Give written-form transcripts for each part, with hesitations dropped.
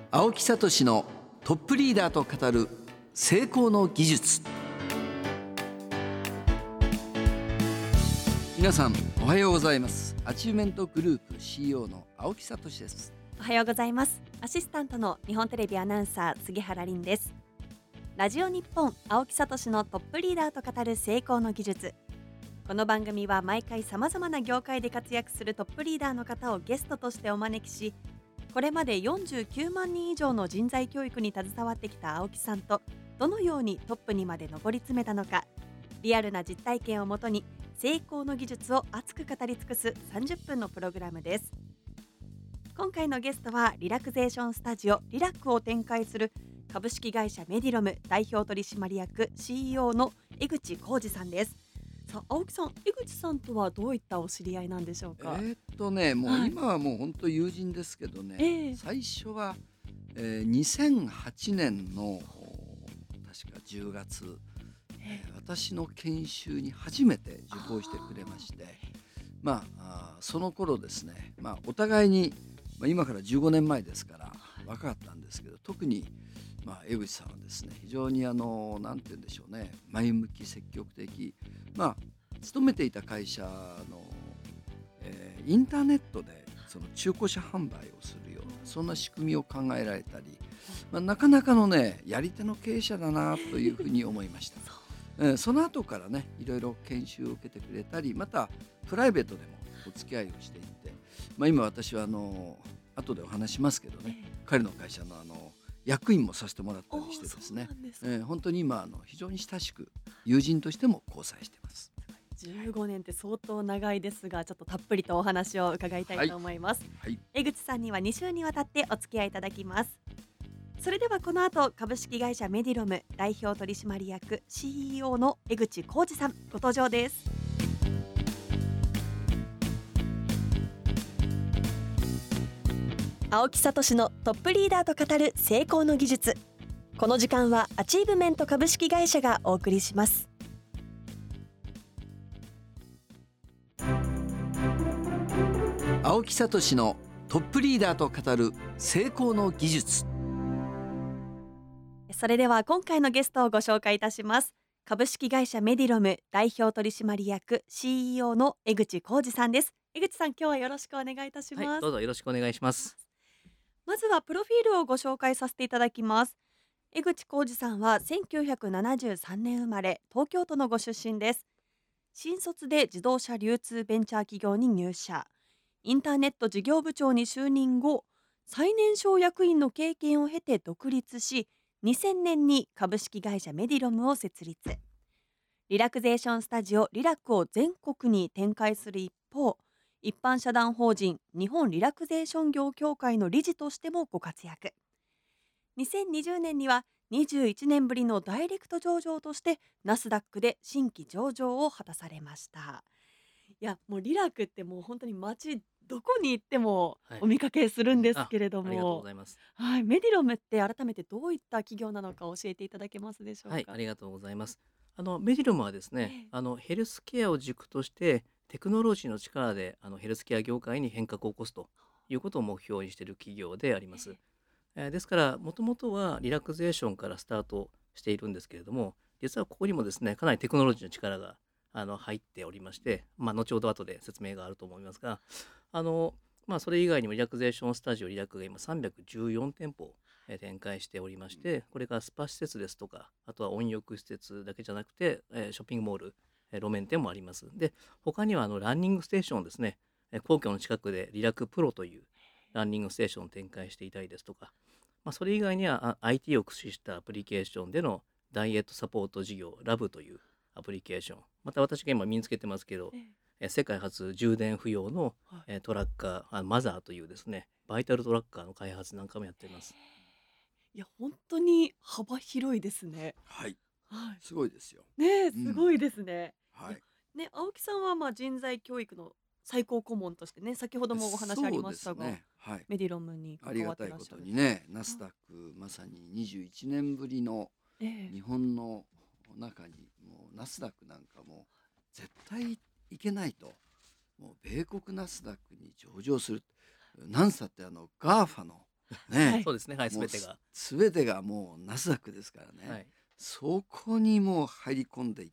青木聡のトップリーダーと語る成功の技術。皆さんおはようございます。アチューメントグループ CEO の青木聡です。 おはようございます。アシスタントの日本テレビアナウンサー杉原凛です。ラジオ日本青木聡のトップリーダーと語る成功の技術。この番組は毎回様々な業界で活躍するトップリーダーの方をゲストとしてお招きし、これまで49万人以上の人材教育に携わってきた青木さんと、どのようにトップにまで上り詰めたのか、リアルな実体験をもとに成功の技術を熱く語り尽くす30分のプログラムです。今回のゲストはリラクゼーションスタジオリラックを展開する株式会社メディロム代表取締役 CEO の江口浩二さんです。さあ青木さん、江口さんとはどういったお知り合いなんでしょうか？ もう今はもう本当友人ですけどね、最初は、2008年の確か10月、私の研修に初めて受講してくれまして、その頃ですね、お互いに、今から15年前ですから若かったんですけど、特に、江口さんはですね、非常になんて言うんでしょうね、前向き積極的、勤めていた会社の、インターネットでその中古車販売をするようなそんな仕組みを考えられたり、なかなかのねやり手の経営者だなというふうに思いました。その後からねいろいろ研修を受けてくれたり、またプライベートでもお付き合いをしていって、今私は後でお話しますけどね、彼の会社の役員もさせてもらったりしてですね、本当に今非常に親しく友人としても交際しています。 15年って相当長いですが、ちょっとたっぷりとお話を伺いたいと思います。江口さんには2週にわたってお付き合いいただきます。それではこの後、株式会社メディロム代表取締役 CEO の江口浩二さんご登場です。青木聡のトップリーダーと語る成功の技術。この時間はアチーブメント株式会社がお送りします。 青木聡のトップリーダーと語る成功の技術。 それでは今回のゲストをご紹介いたします。株式会社メディロム代表取締役 CEO の江口浩二さんです。江口さん、今日はよろしくお願いいたします。 どうぞよろしくお願いします。 まずはプロフィールをご紹介させていただきます。江口浩二さんは1973年生まれ、東京都のご出身です。新卒で自動車流通ベンチャー企業に入社、インターネット事業部長に就任後、最年少役員の経験を経て独立し、2000年に株式会社メディロムを設立。リラクゼーションスタジオリラックを全国に展開する一方、一般社団法人日本リラクゼーション業協会の理事としてもご活躍。2020年には21年ぶりのダイレクト上場としてナスダックで新規上場を果たされました。いや、もうリラクってもう本当に街どこに行ってもお見かけするんですけれども、 ありがとうございます。 メディロムって改めてどういった企業なのか教えていただけますでしょうか？ ありがとうございます。メディロムはですね、ヘルスケアを軸としてテクノロジーの力でヘルスケア業界に変革を起こすということを目標にしている企業であります。ですからもともとはリラクゼーションからスタートしているんですけれども、実はここにもですねかなりテクノロジーの力が入っておりまして、後ほど後で説明があると思いますが、それ以外にもリラクゼーションスタジオリラクが今314店舗展開しておりまして、これがスパ施設ですとか、あとは温浴施設だけじゃなくて、ショッピングモール、路面店もあります。で、他にはランニングステーションですね、皇居の近くでリラクプロというランニングステーションを展開していたりですとか、それ以外にはIT を駆使したアプリケーションでのダイエットサポート事業ラブというアプリケーション、また私が今身につけてますけど、世界初充電不要の、トラッカーマザーというですねバイタルトラッカーの開発なんかもやっています。 いや本当に幅広いですね。 すごいですよね、すごいですね。青木さんは人材教育の最高顧問としてね、先ほどもお話ありましたが、メディロムに関わってらっしゃる。 ありがたいことにね、ナスダックまさに21年ぶりの日本の中にもうナスダックなんかも絶対いけないと、もう米国ナスダックに上場する、なんさってガーファのね、 そうですね、はい、 もう全てが。 全てがもうナスダックですからね、 はい。 そこにもう入り込んでいった、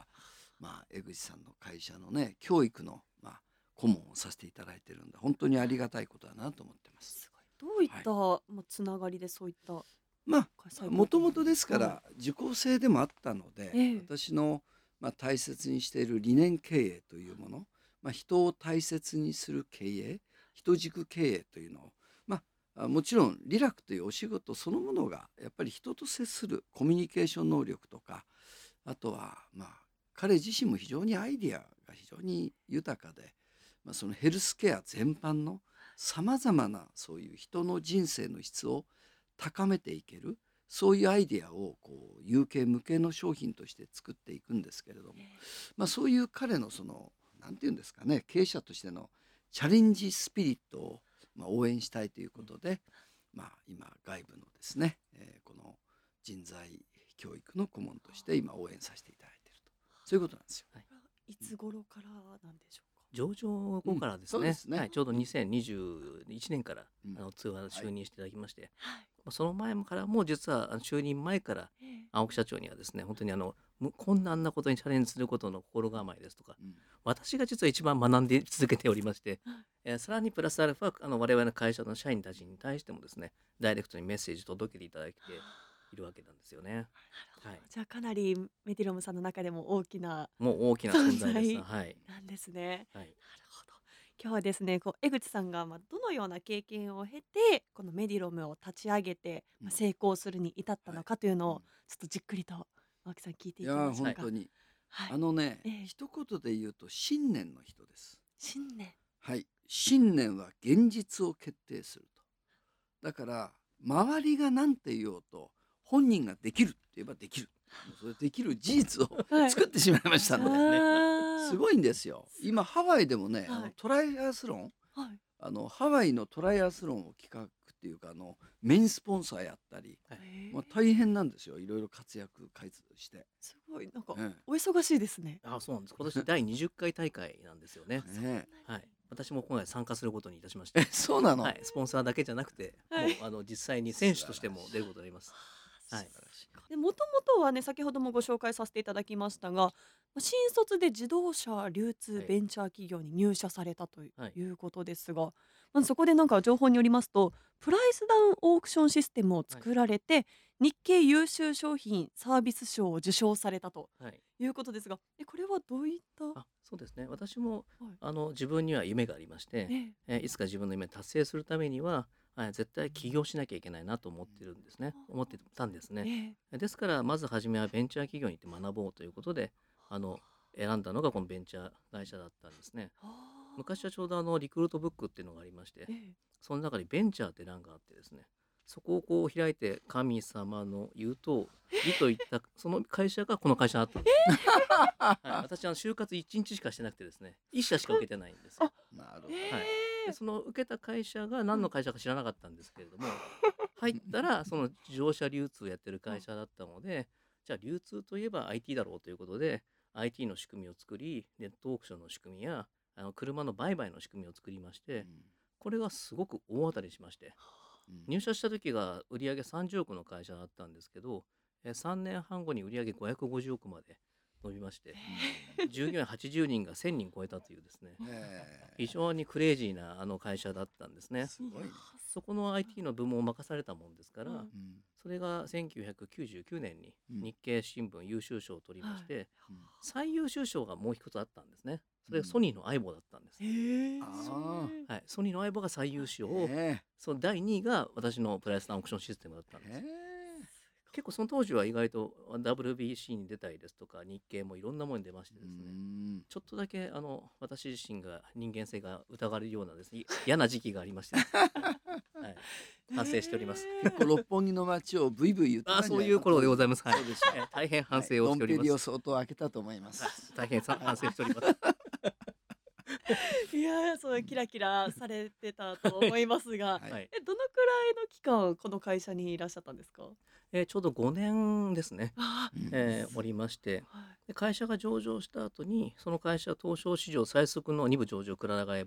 江口さんの会社のね教育の、顧問をさせていただいてるんで本当にありがたいことだなと思ってます。 すごい。どういっはい、 た、つながりでそういった再も雇用に。 ともとですかはい。 ら受講生でもあったので、 ええ。 私の、大切にしている理念経営というもの、人を大切にする経営、人軸経営というのを、もちろんリラクというお仕事そのものがやっぱり人と接するコミュニケーション能力とか、あとは彼自身も非常にアイディアが非常に豊かで、そのヘルスケア全般のさまざまなそういう人の人生の質を高めていける、そういうアイデアをこう有形無形の商品として作っていくんですけれども、そういう彼のそのなんていうんですかね、経営者としてのチャレンジスピリットを応援したいということで、今外部のですね、この人材教育の顧問として今応援させていただいていると、そういうことなんですよ。 はい。 いつ頃からなんでしょうか。 上場後からですね、 そうですね。 はい、ちょうど2021年から通話就任していただきまして、その前からも実は就任前から青木社長にはですね、本当に困難なことにチャレンジすることの心構えですとか、私が実は一番学んで続けておりまして、さらにプラスアルファ我々の会社の社員たちに対してもですね、ダイレクトにメッセージ届けていただいているわけなんですよね。はい。 じゃあかなりメディロムさんの中でも大きなもう大きな存存在です。 在はい。 なんですね。 はい。 なるほど。今日はですね、江口さんがどのような経験を経て、このメディロムを立ち上げて、成功するに至ったはい。 のかというのをちょっとじっくりと青木さん聞いていきいやーましょうか。 本当にはい。 あのね、 ええ、 一言で言うと信念の人です。 信念。 はい、信念は現実を決定すると。だから周りが何て言おうと本人ができるって言えばできる。もうそれできる事実をはい。 作ってしまいましたあので、すあ。 ごいんですよ。今ハワイでもね、 はい。 トライアスロン、 はい。 ハワイのトライアスロンを企画っていうかメインスポンサーやったり、 はい。 大変なんですよ。いろいろ活躍開発して。 すごい、なんか、 えお忙しいですね。 あ、そうなんです。今年第20回大会なんですよね。 ねはい。私も今回参加することにいたしましえ。 て。 そうなの。 はい。スポンサーだけじゃなくて、 はい。 もう実際に選手としても出ることになります。はい。 素晴らしい。 で、もともとはね、先ほどもご紹介させていただきましたが、新卒で自動車流通はい。 ベンチャー企業に入社されたといはい。 うことですが、まずそこでなんか情報によりますと、プライスダウンオークションシステムをはい。 作られて、日経優秀商品サービス賞を受賞されたとはい。 いうことですが、これはどういった。 あ、そうですね。私もはい。 自分には夢がありまして、 ええ。 いつか自分の夢を達成するためには、絶対起業しなきゃいけないなと思ってるんですね。思ってたんですね。 ええ。 ですからまず初めはベンチャー企業に行って学ぼうということで、あの選んだのがこのベンチャー会社だったんですね。昔はちょうどリクルートブックっていうのがありまして、 ええ。 その中にベンチャーって欄があってですね、そこをこう開いて神様の言うとりといったその会社がこの会社だったんです。はい、私就活1日しかしてなくてですね、1社しか受けてないんですよ。 あ、 なるほど。 はい。で、その受けた会社が何の会社か知らなかったんですけれども、入っうんたらその自動車流通やってる会社だったので、じゃあ流通といえば IT だろうということで、IT の仕組みを作り、ネットオークションの仕組みや車の売買の仕組みを作りまして、これがすごく大当たりしまして、入社した時が売上30億の会社だったんですけど、3年半後に売上550億まで伸びまして、従業員80人が1000人超えたというですね、非常にクレイジーな会社だったんですね。 すごいね。 そこの IT の部門を任されたもんですから、 はい。 それが1999年に日経新聞優秀賞を取りまして、最優秀賞がもう一つあったんですね。それがソニーの相棒だったんです。 へえ。 あはい、ソニーの相棒が最優秀を、 えその第2位が私のプライスダウンオークションシステムだったんです。 え結構その当時は意外と WBC に出たりですとか日経もいろんなものに出ましてですね、ちょっとだけ私自身が人間性が疑われるようなですね、嫌な時期がありましてですね、はい、反省しております。 結構六本木の街をブイブイ言ってたんじゃないかそういう頃でございます。はい。 そうでしょう。 大変反省をしております。 ドンペリを相当開けたと思います。 大変反省しております。 いやー、そうキラキラされてたと思いますが、 はいはい。 どのくらいの期間この会社にいらっしゃったんですか？ ちょうど5年ですね。 あおりまして、 あ、はい。 で会社が上場した後にその会社は東証市場最速の2部上場くら替えも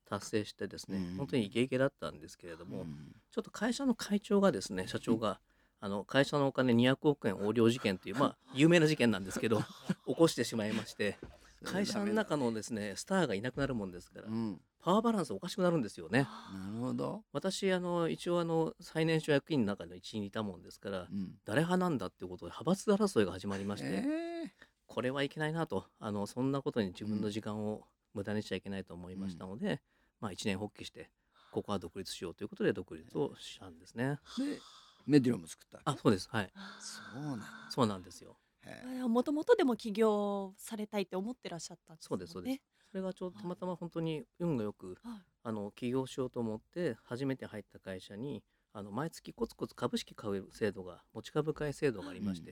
達成してですね、 うん本当にイケイケだったんですけれども、 うんちょっと会社の会長がですね、社長が、会社のお金200億円横領事件という、有名な事件なんですけど、起こしてしまいまして、会社の中のですね、スターがいなくなるもんですから、 うんパワーバランスおかしくなるんですよね。 なるほど。 私、一応最年少役員の中の一員にいたもんですから、 うん誰派なんだっていうことで派閥争いが始まりまして、 えこれはいけないなと、そんなことに自分の時間を無駄にしちゃいけないと思いましたので、一年発起して、ここは独立しようということで独立をしたんですね。 でメディロム作ったわけ。 あ、そうです。はい。 そうなんだ。 そうなんですよ。 へえもともとでも起業されたいって思ってらっしゃったんですそうです、そうです。 もんね。 それがちょうどたまたま本当に運がよく、 はい起業しようと思って初めて入った会社に、毎月コツコツ株式買う制度が、持ち株買い制度がありまして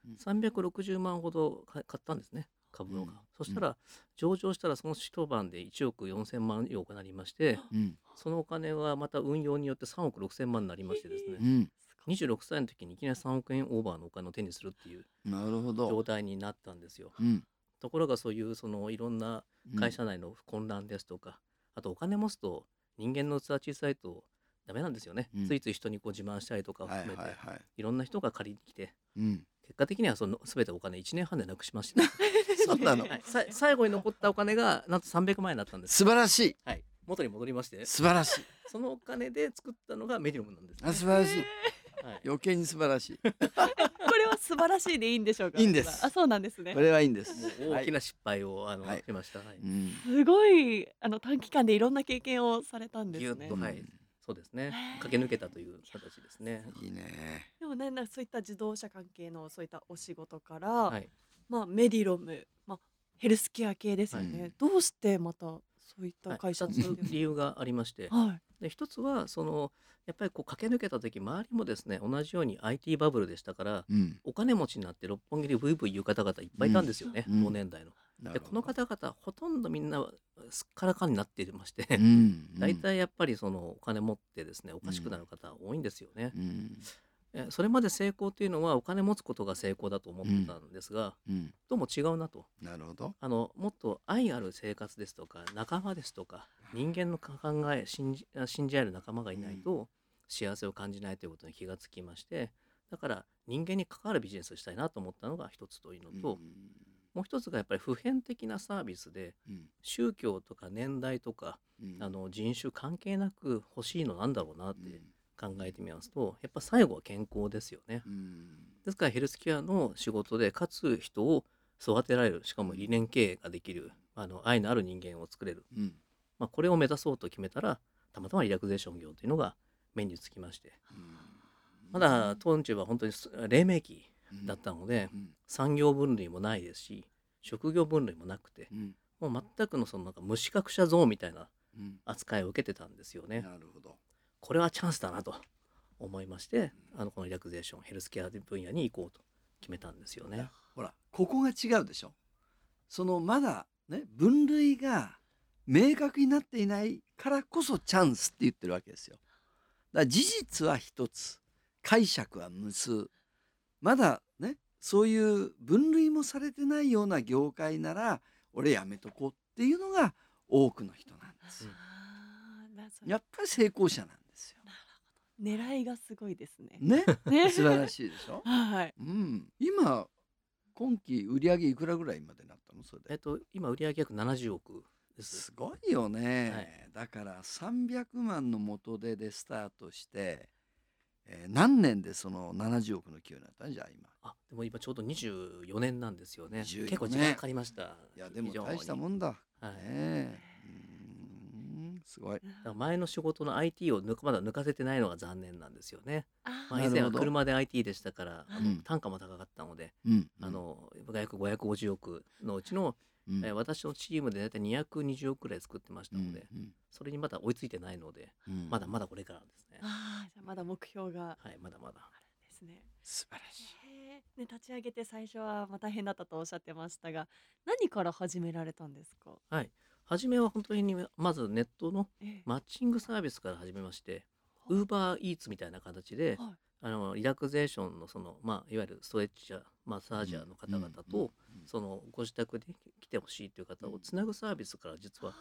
、360万ほど買ったんですね、株を。 うんそしたら、上場したらその一晩で1億4000万以上になりまして、 うんそのお金はまた運用によって3億6000万になりましてですね、 うん 26歳の時にいきなり3億円オーバーのお金を手にするっていうなるほ状ど。 態になったんですよ。 うんところがそういういろんな会社内の混乱ですとか、あとお金持つと人間の器小さいとダメなんですよね。 うんついつい人にこう自慢したりとかをはい含めて、 はいはい。 いろんな人が借りに来て、 うん結果的にはその全てお金1年半でなくしました。 そうなの。 はい、最後に残ったお金がなんと300万円だったんです。 素晴らしい。 はい、元に戻りまして、 素晴らしい。 そのお金で作ったのがメディロムなんです、ね。 あ素晴らしい。 はい、 余計に素晴らしい。 これは素晴らしいでいいんでしょうか。 いいんですあ、そうなんですねこ。れはいいんです。 もう大きな失敗を、 はいしました。はい、 うんすごい短期間でいろんな経験をされたんですねぎゅっと、。はい、そうですね。駆け抜けたという形ですね。 いいね。 でもね、そういった自動車関係のそういったお仕事から、 はい。 メディロム、ヘルスケア系ですよね。 はいどうしてまたそういった会社 2 につ理由がありまして、 はい。 で一つはやっぱりこう駆け抜けた時、周りもですね、同じように IT バブルでしたから、 うんお金持ちになって六本木でブイブイ言う方々いっぱいいたんですよね、 うん同年代の。でこなるほどの方々ほとんどみんなすっからかんになっていまして、 うん大体やっぱりお金持ってですね、おかしくなる方多いんですよね。 うんそれまで成功というのはお金持つことが成功だと思ってたんですが、 うんどうも違うなと。 なるほど。 もっと愛ある生活ですとか仲間ですとか人間の考え信じ合える仲間がいないと幸せを感じないということに気がつきまして、だから人間に関わるビジネスをしたいなと思ったのが一つというのと、もう一つがやっぱり普遍的なサービスで、 うん宗教とか年代とかうん人種関係なく欲しいのなんだろうなっうんて考えてみますと、やっぱ最後は健康ですよね。 うんですからヘルスケアの仕事でかつ人を育てられる、しかも理念経営ができる愛のある人間を作れる、 うんこれを目指そうと決めたら、たまたまリラクゼーション業というのが目につきまして、まだ当時は本当に黎明期だったので、 うん産業分類もないですし職業分類もなくて、 うんもう全くのなんか無資格者ゾーンみたいなうん扱いを受けてたんですよね。 なるほど。 これはチャンスだなと思いまして、このリラクゼーションヘルスケア分野に行こうと決めたんですよね。 ほらここが違うでしょ。まだね分類が明確になっていないからこそチャンスって言ってるわけですよ。だから事実は一つ、解釈は無数。まだねそういう分類もされてないような業界なら俺やめとこうっていうのが多くの人なんですよ。やっぱり成功者なんですよ。 狙いがすごいですね。 ねね素晴らしいでしょ。 はい。 今今期売上いくらぐらいまでなったのそれで。 今売上約70億です。 すごいよね、 はいだから300万の元手でスタートして、何年でその70億の給与になったんじゃあ今。 でも今ちょうど24年なんですよね。 24年結構時間かかりました。 いやでも非常に大したもんだ。 はいねえすごい。 だから前の仕事の IT をまだ抜かせてないのが残念なんですよね。以前はなるほど車で IT でしたからうん単価も高かったので、 うん約550億のうちの、 うん私のチームで大体220億くらい作ってましたので、 うんそれにまだ追いついてないので、 うんまだまだこれからですね。 じゃあまだ目標がはい、まだまだ。 あるんですね。 素晴らしい。 立ち上げて最初は大変だったとおっしゃってましたが、何から始められたんですか？ はい。初めは本当にまずネットのええマッチングサービスから始めまして、ウーバーイーツみたいな形で、 はいリラクゼーションのいわゆるストレッチャー、マッサージャーの方々と、ご自宅で来てほしいという方をつなぐサービスから実は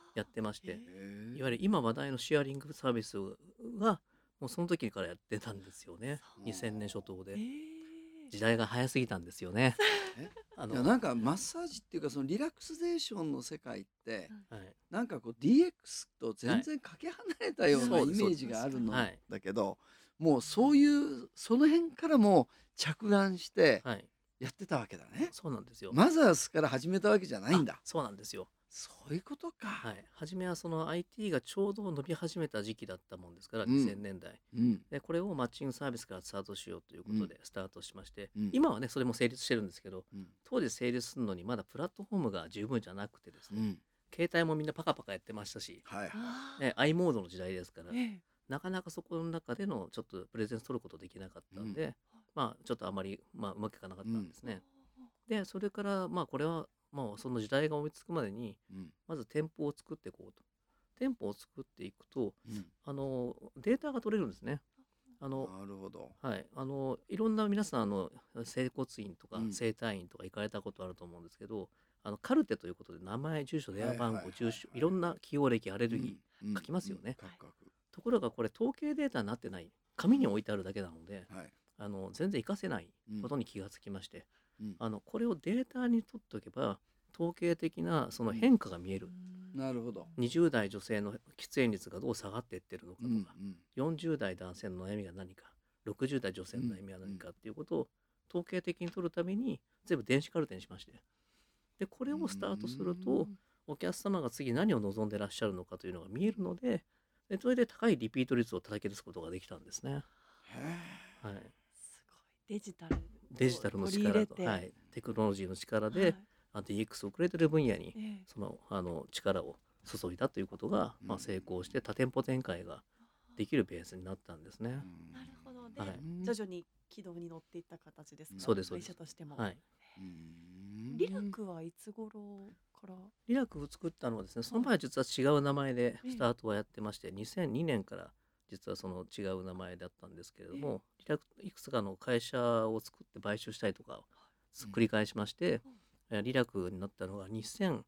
やってまして、 へいわゆる今話題のシェアリングサービスがもうその時からやってたんですよね。2000年初頭で。時代が早すぎたんですよね。 えあいや、 の、 なんかマッサージっていうかそのリラクゼーションの世界ってはい。 なんかこう DX と全然かけ離れたようなそうです、 イメーそうです。 ジがあるのはい。 だけど、もうそういうその辺からも着眼してはい。 やってたわけだね。 そうなんですよ。 マザーズから始めたわけじゃないんだ。 そうなんですよ。 そういうことか。 はい。初めはその IT がちょうど伸び始めた時期だったもんですから、 うん 2000年代。 うん。 で、これをマッチングサービスからスタートしようということでスタートしまして、 うん。 今はね、それも成立してるんですけど、 うん。 当時成立するのにまだプラットフォームが十分じゃなくてですね、 うん。 携帯もみんなパカパカやってましたし、 はいはい。 i モードの時代ですから、 ええ。 なかなかそこの中でのちょっとプレゼンス取ることできなかったんで、まあちょっとあまり、うまくいかなかったんですね。で、それからこれはもうその時代が追いつくまでに、 うんまず店舗を作っていこうと。店舗を作っていくと、 うん。 データが取れるんですね。あの、 なるほど。 はい、いろんな皆さん整骨院とかうん整体院とか行かれたことあると思うんですけど、カルテということで名前、住所、電話番号、住所、いろんな起用歴、アレルギー書きますよね。 カクカク。 ところがこれ統計データになってない、紙に置いてあるだけなので、 はい。 全然活かせないことに気がつきまして、 うんこれをデータに取っておけば統計的なその変化が見える。 なるほど。 20代女性の喫煙率がどう下がっていってるのかとか、 うん 40代男性の悩みが何か、60代女性の悩みは何かっていうことを統計的に取るために全部電子カルテにしまして、でこれをスタートするとお客様が次何を望んでらっしゃるのかというのが見えるので、それで高いリピート率を叩き出すことができたんですね。 へはい、 すごい。デジタルデジタルの取り入力と、 れて、 はい、テクノロジーの力はいで、DX 遅れてる分野にええ。 その力を注いだということが、成功して多店舗展開ができるベースになったんですね。 ーなるほど。で、 はい徐々に軌道に乗っていった形ですか？ そうです、そう会です。 社としても。 はい。 リラクはいつ頃から？ リラクを作ったのはですね、その前は実は違う名前でスタートはやってまして、2002年から実はその違う名前だったんですけれども、リラクいくつかの会社を作って買収したりとかを繰り返しまして、リラクになったのが2007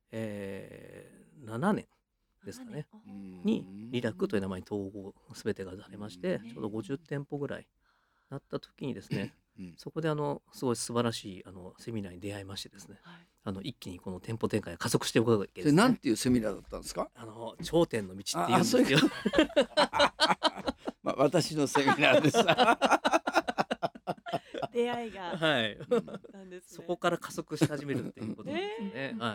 年ですかね、にリラクという名前に統合全てがされまして、ちょうど50店舗ぐらいなった時にですね、そこですごい素晴らしいセミナーに出会いましてですね、一気にこの店舗展開が加速していくわけですね。 なんていうセミナーだったんですか？ 頂点の道っていうんですよ。 私のセミナーです。 出会いがはい。 なんですね。 そこから加速し始めるっていうことですね。はい。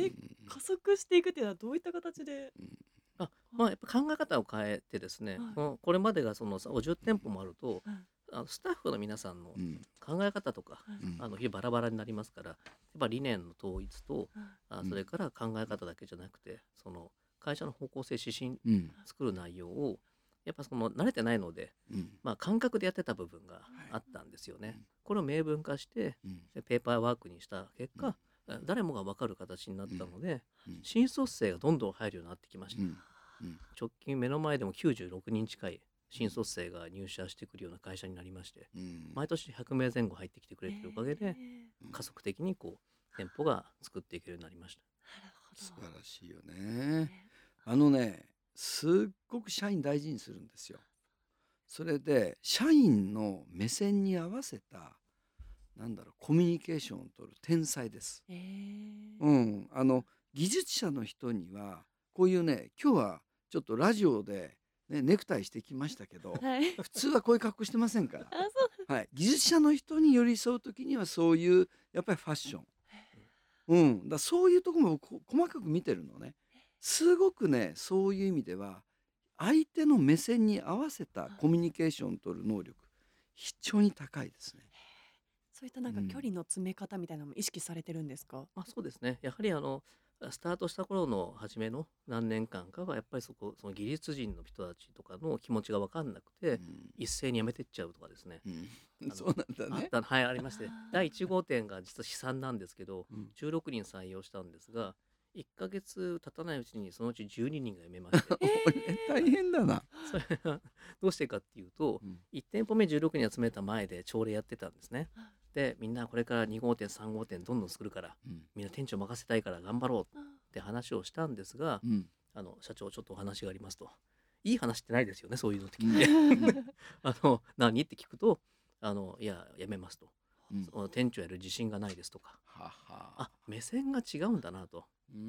加速していくっていうのはどういった形で？ やっぱ考え方を変えてですね、 はいこれまでがその50店舗もあると、 はいスタッフの皆さんの考え方とか、非常にバラバラになりますから、やっぱ理念の統一と、それから考え方だけじゃなくて、その会社の方向性、指針作る内容をやっぱその慣れてないので、感覚でやってた部分があったんですよね。これを明文化してペーパーワークにした結果、誰もが分かる形になったので、新卒生がどんどん入るようになってきました。直近目の前でも96人近い新卒生が入社してくるような会社になりまして、毎年100名前後入ってきてくれてるおかげで、加速的に店舗が作っていけるようになりました。 素晴らしいよね。すっごく社員大事にするんですよ。それで社員の目線に合わせたコミュニケーションを取る天才です。技術者の人にはこういうね、今日はちょっとラジオで、ネクタイしてきましたけど、普通はこういう格好してませんから、技術者の人に寄り添う時にはそういうやっぱりファッション、だそういうところも細かく見てるのね。すごくね、そういう意味では相手の目線に合わせたコミュニケーションを取る能力非常に高いですね。 そういった距離の詰め方みたいなのも意識されてるんですか？ そうですね。やはりスタートした頃の初めの何年間かはやっぱりその技術人の人たちとかの気持ちが分かんなくて、一斉に辞めてっちゃうとかですね。 そうなんだね。 はい、ありまして、第1号店が実は試算なんですけど、16人採用したんですが、1ヶ月経たないうちにそのうち12人が辞めまして。 大変だな。 それがどうしてかっていうと、1店舗目16人集めた前で朝礼やってたんですね。でみんなこれから2号店3号店どんどん作るから、みんな店長任せたいから頑張ろうっって話をしたんですが、 うん、 社長ちょっとお話がありますと。いい話ってないですよね、そういうのってうん、 聞いて。 うん、 何って聞くと、いや、やめますと。 うん、 その店長やる自信がないですとか。 はは、 あ、目線が違うんだなと。 うん、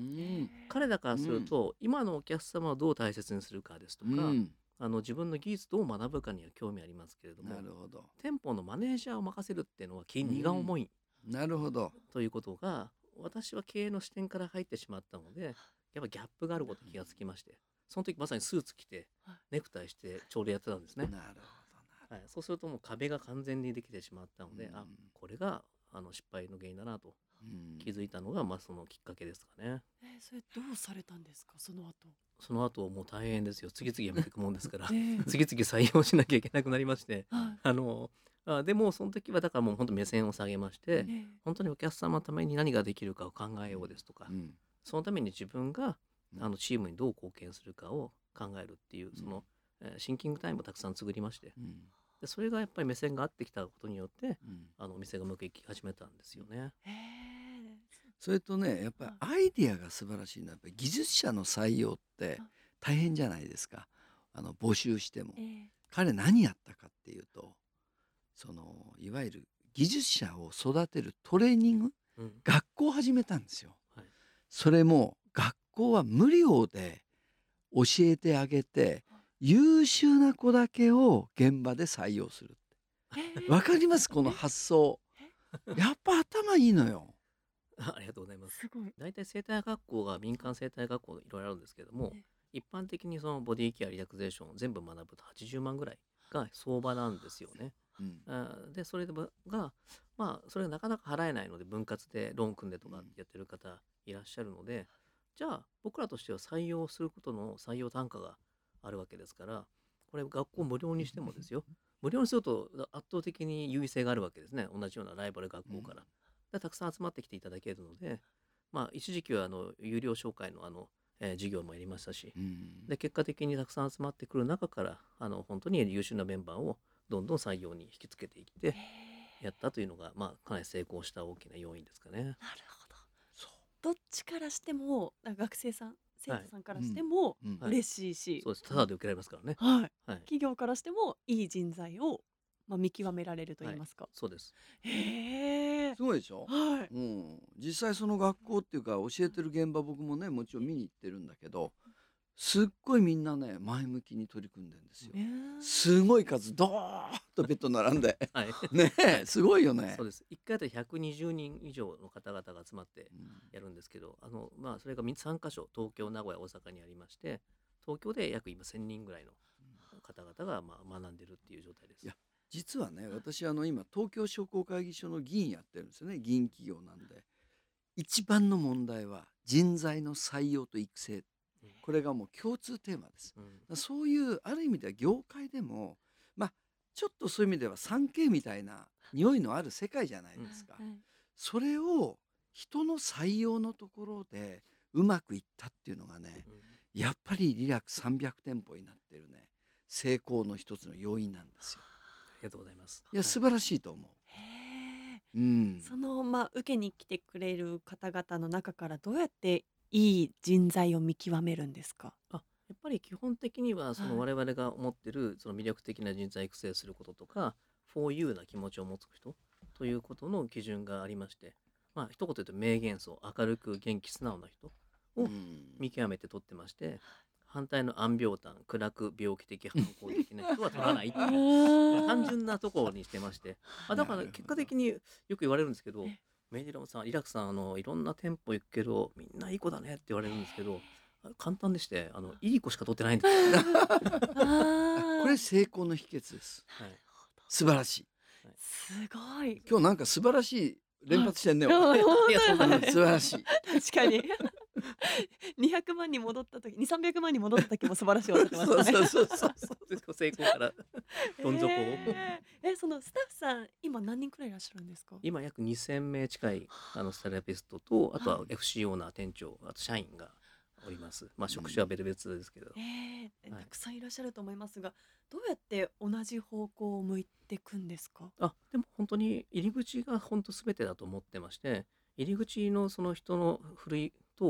彼らからするうん、 と、今のお客様をどう大切にするかですとか、 うん、 自分の技術どう学ぶかには興味ありますけれども、 なるほど。 店舗のマネージャーを任せるっていうのはう荷が重ん、 いなるほど。 ということが、私は経営の視点から入ってしまったので、やっぱギャップがあることに気がつきまして、その時まさにスーツ着て、ネクタイして朝礼やってたんですね。 なるほはい、そうするともう壁が完全にできてしまったので、 うんこれが失敗の原因だなとどな。うん、 気づいたのが、そのきっかけですかね。 それどうされたんですか、その後。 その後もう大変ですよ。次々辞めていくもんですから、 ええ次々採用しなきゃいけなくなりまして、 はでもその時はだからもう本当目線を下げまして、 い。 本当にお客様のために何ができるかを考えようですとか、 うん、 そのために自分がうんチームにどう貢献するかを考えるっていう、その、シンキングタイムをたくさん作りまして、 うん、 でそれがやっぱり目線が合ってきたことによってうん。 お店がうまくいき始めたんですよね。 へえ。 それとね、やっぱりアイディアが素晴らしいのは、やっぱり技術者の採用って大変じゃないですか。募集しても。 ええ。 彼何やったかっていうと、いわゆる技術者を育てるトレーニング、 うん、 学校を始めたんですよ。 はい、 それも学校は無料で教えてあげて、優秀な子だけを現場で採用する。わかりますこの発想。やっぱ頭いいのよ。 ありがとうございます。 すごい。 大体生態学校が民間生態学校いろいろあるんですけれども、一般的にそのボディケアリラクゼーションを全部学ぶと80万ぐらいが相場なんですよね。 うんでそれがそれがなかなか払えないので分割でローン組んでとかやってる方いらっしゃるので、じゃあ僕らとしては採用することの採用単価があるわけですから、これ学校無料にしてもですよ、無料にすると圧倒的に優位性があるわけですね。同じようなライバル学校から。でたくさん集まってきていただけるので、一時期は有料紹介の授業もやりましたし、 うんで結果的にたくさん集まってくる中から本当に優秀なメンバーをどんどん採用に引きつけていってやったというのが、かなり成功した大きな要因ですかね。 なるほど。 そどっちからしても、学生さん、生はい徒さんからしてもう、うんはい嬉しいし、 そうです。ただで受けられますからね。 はい。 はい。 企業からしてもいい人材を、見極められると言いますか。 そうです。 へえ。 すごいでしょ、 はい。 うん、実際その学校っていうか教えてる現場僕もねもちろん見に行ってるんだけど、すっごいみんなね前向きに取り組んでんですよ。すごい数ドーッとベッド並んではい。 ねえすごいよねそう。です。1回あたり120人以上の方々が集まってうんやるんですけど、それが3カ所、東京、名古屋、大阪にありまして、東京で約今1000人ぐらいの方々が学んでるっていう状態です。 いや実はね私今東京商工会議所の議員やってるんですよね。議員企業なんで一番の問題は人材の採用と育成、これがもう共通テーマです。そういうある意味では業界でもちょっとそういう意味では 3K みたいな匂いのある世界じゃないですか。 はい。 それを人の採用のところでうまくいったっていうのがね、やっぱりリラク300店舗になってるね成功の一つの要因なんですよ。 ありがとうございます。 いや素晴らしいと思へえ。 う。うんその、受けに来てくれる方々の中からどうやっていい人材を見極めるんですか？ やっぱり基本的にははい我々が思ってるその魅力的な人材育成することとか for you な気持ちを持つ人ということの基準がありまして、一言で言うと明言層、明るく元気素直な人を見極めて取ってまして、反対の暗病炭、暗く病気的反抗的な人は取らないっていう単純なところにしてまして、だから結果的によく言われるんですけど、メディロンさん、リラクさんいろんな店舗行くけどみんないい子だねって言われるんですけど、簡単でしていい子しか取ってないんですよ。 これ成功の秘訣です。 はい、 素晴らしい。 すごい。 今日なんか素晴らしい連発してんね。 いや俺本ありがとうございます素晴らしい。 確かに。200万に戻った時、2、300万に戻った時も素晴らしいおっしゃってましたね。 そうそう成功からどん底を、 そのスタッフさん、今何人くらいいらっしゃるんですか？ 今約2000名近いステラピストと、あとは FC オーナー、店長、あと社員がおります。職種は別々ですけど、 たくさんいらっしゃると思いますが、どうやって同じ方向を向いていくんですか？ でも本当に入り口が本当全てだと思ってまして、入り口のその人の振るいと、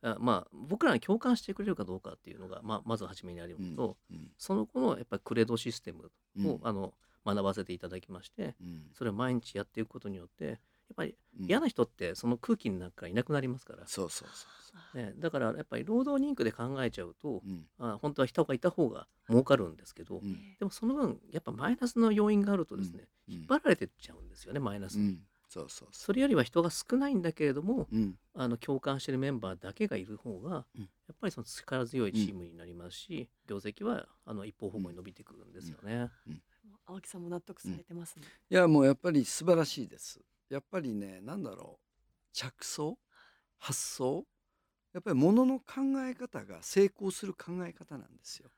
僕らに共感してくれるかどうかっていうのが、まず初めにあるのと、その後のやっぱりクレドシステムを、学ばせていただきまして、それを毎日やっていくことによってやっぱり嫌な人ってその空気の中からいなくなりますから、だからやっぱり労働人口で考えちゃうと、本当は人がいた方が儲かるんですけど、でもその分やっぱマイナスの要因があるとですね、引っ張られてっちゃうんですよね、マイナスに。それよりは人が少ないんだけれども、共感してるメンバーだけがいる方が、やっぱりその力強いチームになりますし、業績は一方方向に伸びてくるんですよね。 青木さんも納得されてますね。 いやもうやっぱり素晴らしいです。やっぱりね、着想、発想、やっぱりものの考え方が成功する考え方なんですよ。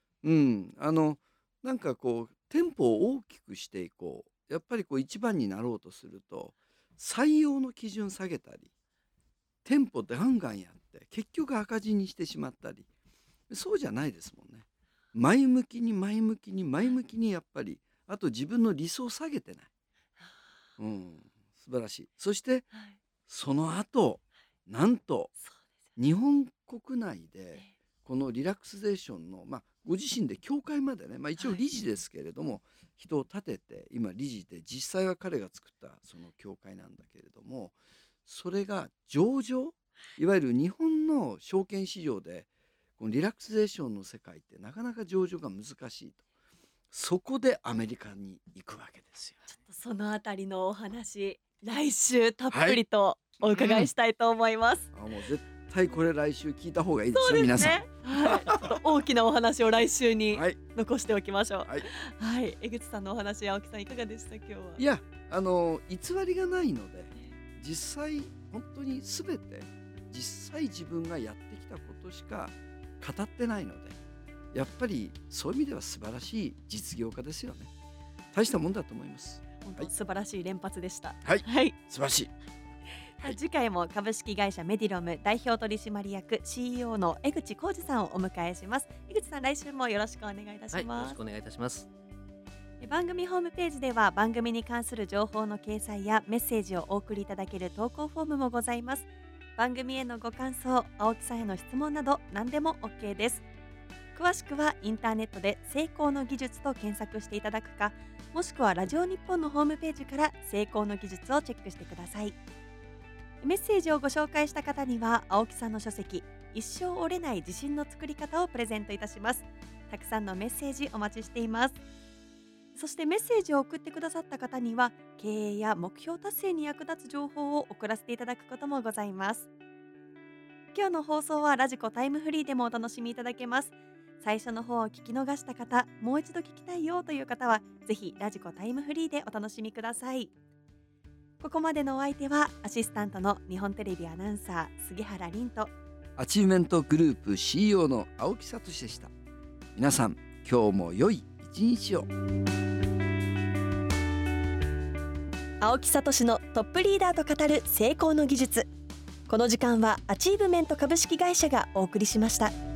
なんかこうテンポを大きくしていこう、やっぱりこう一番になろうとすると採用の基準下げたり、テンポでガンガンやって結局赤字にしてしまったり、そうじゃないですもんね。前向きに前向きに前向きに、やっぱりあと自分の理想を下げてない。素晴らしい。そしてその後なんと日本国内でこのリラクゼーションの、ご自身で協会までね、一応理事ですけれども、人を立てて今理事で、実際は彼が作ったその協会なんだけれども、それが上場、いわゆる日本の証券市場でこのリラクゼーションの世界ってなかなか上場が難しいと。そこでアメリカに行くわけですよ。 ちょっとそのあたりのお話、来週たっぷりとお伺いしたいと思います。 もう絶対これ来週聞いた方がいいですよ、皆さん。 ちょっと大きなお話を来週に残しておきましょう。江口さんのお話、青木さんいかがでした今日は？ いや、偽りがないので、実際本当に全て実際自分がやってきたことしか語ってないので、やっぱりそういう意味では素晴らしい実業家ですよね。大したもんだと思います。 本当素晴らしい連発でした。 素晴らしい。 次回も株式会社メディロム代表取締役 CEO の江口浩二さんをお迎えします。江口さん、来週もよろしくお願いいたします。 よろしくお願いいたします。 番組ホームページでは番組に関する情報の掲載やメッセージをお送りいただける投稿フォームもございます。番組へのご感想、青木さんへの質問など何でも OK です。詳しくはインターネットで成功の技術と検索していただくか、もしくはラジオ日本のホームページから成功の技術をチェックしてください。メッセージをご紹介した方には青木さんの書籍一生折れない自信の作り方をプレゼントいたします。たくさんのメッセージお待ちしています。そしてメッセージを送ってくださった方には経営や目標達成に役立つ情報を送らせていただくこともございます。今日の放送はラジコタイムフリーでもお楽しみいただけます。最初の方を聞き逃した方、もう一度聞きたいよという方はぜひラジコタイムフリーでお楽しみください。ここまでのお相手はアシスタントの日本テレビアナウンサー杉原凛とアチーブメントグループ CEO の青木聡でした。皆さん、今日も良い一日を。 青木聡のトップリーダーと語る成功の技術。この時間はアチーブメント株式会社がお送りしました。